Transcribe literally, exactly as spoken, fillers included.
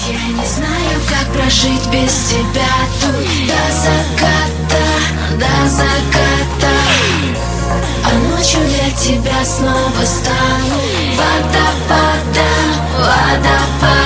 Я не знаю, как прожить без тебя тут до заката, до заката. А ночью для тебя снова стану водопадом, водопадом.